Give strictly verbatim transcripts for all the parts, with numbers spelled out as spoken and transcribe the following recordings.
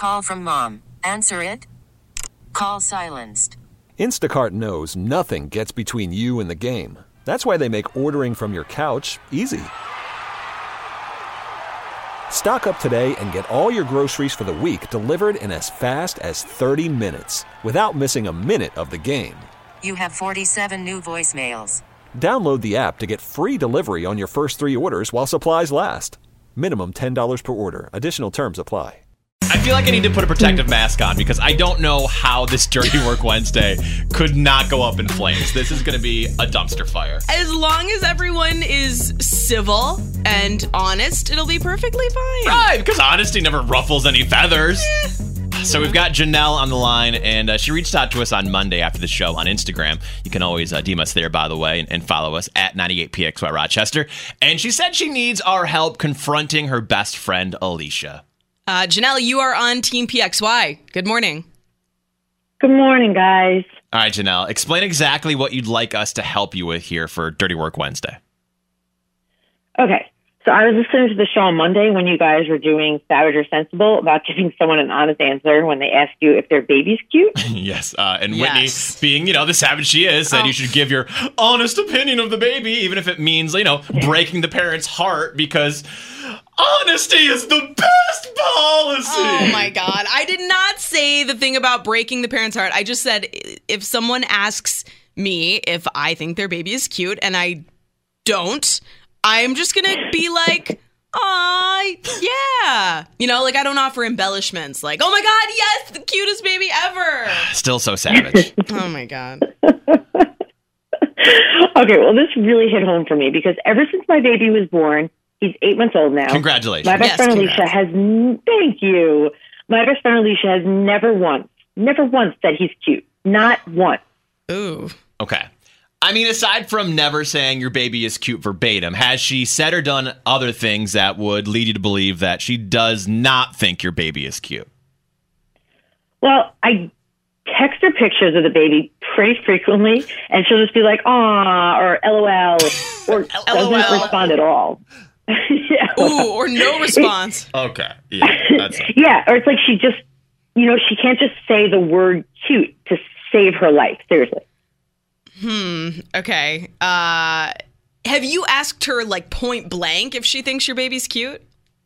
call from mom. Answer it. Call silenced. Instacart knows nothing gets between you and the game. That's why they make ordering from your couch easy. Stock up today and get all your groceries for the week delivered in as fast as thirty minutes without missing a minute of the game. You have forty-seven new voicemails. Download the app to get free delivery on your first three orders while supplies last. Minimum ten dollars per order. Additional terms apply. I feel like I need to put a protective mask on because I don't know how this Dirty Work Wednesday could not go up in flames. This is going to be a dumpster fire. As long as everyone is civil and honest, it'll be perfectly fine. Right, because honesty never ruffles any feathers. Eh. So we've got Janelle on the line, and uh, she reached out to us on Monday after the show on Instagram. You can always uh, D M us there, by the way, and, and follow us at ninety-eight P X Y Rochester. And she said she needs our help confronting her best friend, Alicia. Uh, Janelle, you are on Team P X Y. Good morning. Good morning, guys. All right, Janelle, explain exactly what you'd like us to help you with here for Dirty Work Wednesday. Okay, so I was listening to the show on Monday when you guys were doing Savage or Sensible about giving someone an honest answer when they ask you if their baby's cute. Yes, uh, and Yes. Whitney, being, you know, the savage she is, said Oh. you should give your honest opinion of the baby, even if it means, you know, breaking the parent's heart, because honesty is the best policy. Oh, my God. I did not say the thing about breaking the parent's heart. I just said if someone asks me if I think their baby is cute and I don't, I'm just going to be like, aw, yeah. You know, like I don't offer embellishments like, oh, my God, yes, the cutest baby ever. Still so savage. Oh, my God. Okay, well, this really hit home for me because ever since my baby was born, he's eight months old now. Congratulations. My best Yes, friend congrats. Alicia has, n- thank you. My best friend Alicia has never once, never once said he's cute. Not once. Ooh. Okay. I mean, aside from never saying your baby is cute verbatim, has she said or done other things that would lead you to believe that she does not think your baby is cute? Well, I text her pictures of the baby pretty frequently, and she'll just be like, aw, or LOL, or doesn't respond at all. Yeah. Ooh, or no response. Okay. Yeah, that's Yeah, or it's like she just, you know, she can't just say the word cute to save her life. Seriously. Hmm. Okay. Uh, have you asked her like point blank if she thinks your baby's cute?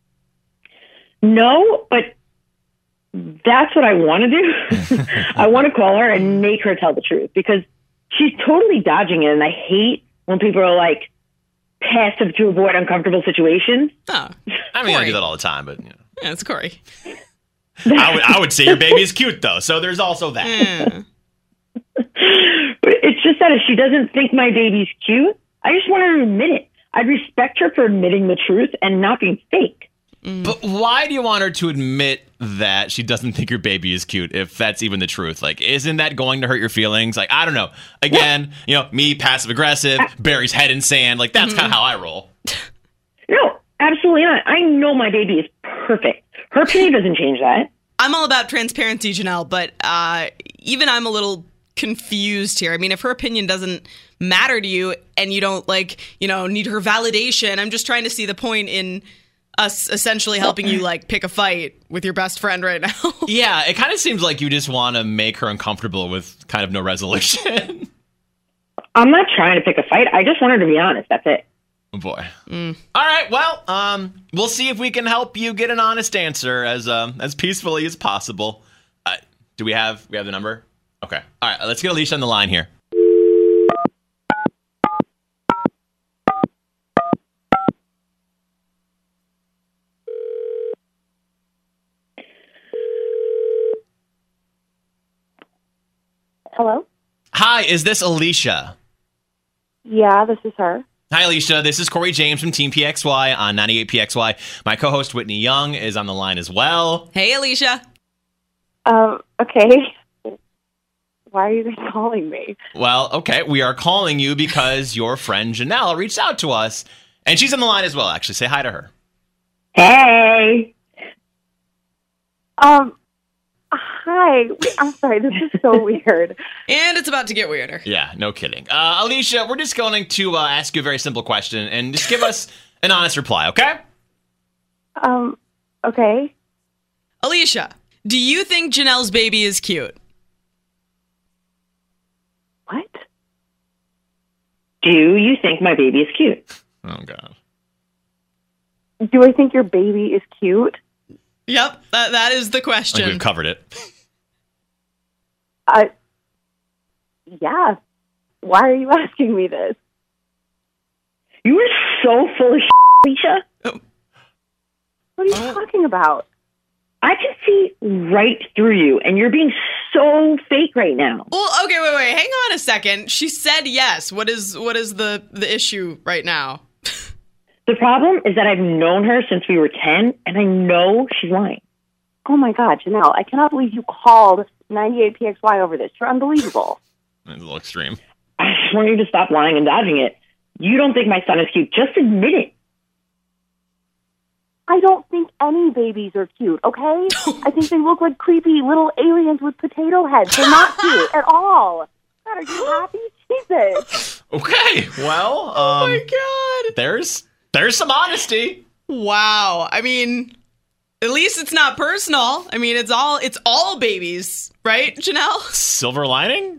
No, but that's what I want to do. I want to call her and make her tell the truth because she's totally dodging it. And I hate when people are like passive to avoid uncomfortable situations. Oh, I mean, I Corey. do that all the time, but you know. Yeah, it's Corey. I would, I would say your baby is cute, though. So there's also that. Yeah. But it's just that if she doesn't think my baby's cute, I just want her to admit it. I'd respect her for admitting the truth and not being fake. But why do you want her to admit that she doesn't think your baby is cute, if that's even the truth? Like, isn't that going to hurt your feelings? Like, I don't know. Again, you know, me, passive aggressive, buries head in sand. Like, that's kind of how I roll. No, absolutely not. I know my baby is perfect. Her opinion doesn't change that. I'm all about transparency, Janelle, but uh, even I'm a little confused here. I mean, if her opinion doesn't matter to you and you don't, like, you know, need her validation, I'm just trying to see the point in us essentially helping you, like, pick a fight with your best friend right now. Yeah, it kind of seems like you just want to make her uncomfortable with kind of no resolution. I'm not trying to pick a fight. I just want her to be honest. That's it. Oh, boy. Mm. All right, well, um, we'll see if we can help you get an honest answer as um, as peacefully as possible. Uh, do we have we have the number? Okay. All right, let's get Alicia on the line here. Hello? Hi, is this Alicia? Yeah, this is her. Hi, Alicia. This is Corey James from Team P X Y on ninety-eight P X Y. My co-host Whitney Young is on the line as well. Hey, Alicia. Um, okay. Why are you guys calling me? Well, okay, we are calling you because your friend Janelle reached out to us, and she's on the line as well, actually. Say hi to her. Hey. Um, hi. Wait, I'm sorry, this is so weird. And it's about to get weirder. Yeah, no kidding. Uh, Alicia, we're just going to uh, ask you a very simple question, and just give us an honest reply, okay? Um, okay. Alicia, Do you think Janelle's baby is cute? What? Do you think my baby is cute? Oh, God. Do I think your baby is cute? Yep, that, that is the I think question. we've covered it. Uh, yeah. Why are you asking me this? You are so full of shit, Alicia. What are you talking about? I can see right through you, and you're being so fake right now. Well, okay, wait, wait. Hang on a second. She said yes. What is what is the, the issue right now? The problem is that I've known her since we were ten, and I know she's lying. Oh my God, Janelle, I cannot believe you called ninety-eight P X Y over this. You're unbelievable. It's a little extreme. I just want you to stop lying and dodging it. You don't think my son is cute. Just admit it. I don't think any babies are cute, okay? I think they look like creepy little aliens with potato heads. They're not cute at all. God, are you happy? Jesus. Okay, well, um, Oh my God. there's there's some honesty. Wow. I mean, at least it's not personal. I mean, it's all it's all babies, right, Janelle? Silver lining?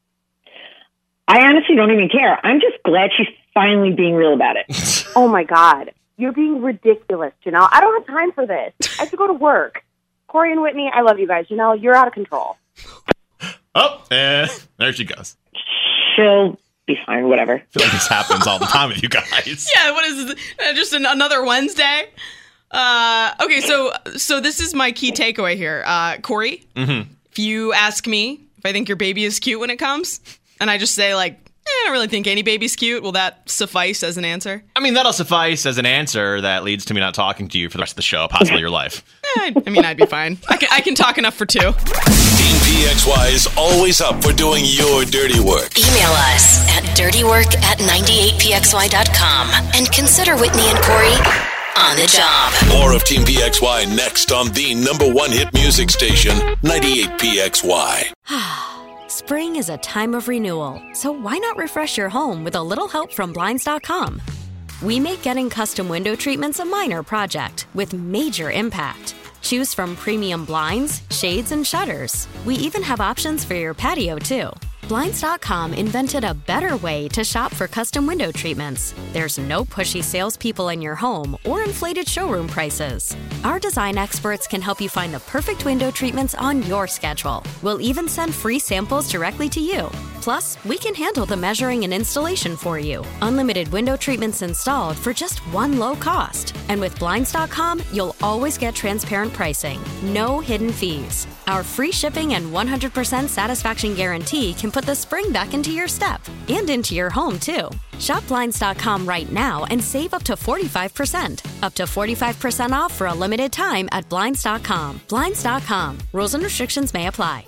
I honestly don't even care. I'm just glad she's finally being real about it. Oh my God. You're being ridiculous, Janelle. I don't have time for this. I have to go to work. Corey and Whitney, I love you guys. Janelle, you're out of control. Oh, and there she goes. She'll be fine, whatever. I feel like this happens all the time with you guys. Yeah, what is this? Uh, Just an, another Wednesday? Uh, okay, so so this is my key takeaway here. Uh, Corey, Mm-hmm. if you ask me if I think your baby is cute when it comes, and I just say, like, eh, I don't really think any baby's cute, will that suffice as an answer? I mean, that'll suffice as an answer that leads to me not talking to you for the rest of the show, possibly your life. Eh, I mean, I'd be fine. I can, I can talk enough for two. Team P X Y is always up for doing your dirty work. Email us at dirtywork at ninety-eight p x y dot com and consider Whitney and Corey on the job. More of Team P X Y next on the number one hit music station, ninety-eight P X Y. Spring is a time of renewal, so why not refresh your home with a little help from Blinds dot com? We make getting custom window treatments a minor project with major impact. Choose from premium blinds, shades, and shutters. We even have options for your patio, too. Blinds dot com invented a better way to shop for custom window treatments. There's no pushy salespeople in your home or inflated showroom prices. Our design experts can help you find the perfect window treatments on your schedule. We'll even send free samples directly to you. Plus, we can handle the measuring and installation for you. Unlimited window treatments installed for just one low cost. And with Blinds dot com, you'll always get transparent pricing. No hidden fees. Our free shipping and one hundred percent satisfaction guarantee can put the spring back into your step and into your home, too. Shop Blinds dot com right now and save up to forty-five percent. Up to forty-five percent off for a limited time at Blinds dot com. Blinds dot com. Rules and restrictions may apply.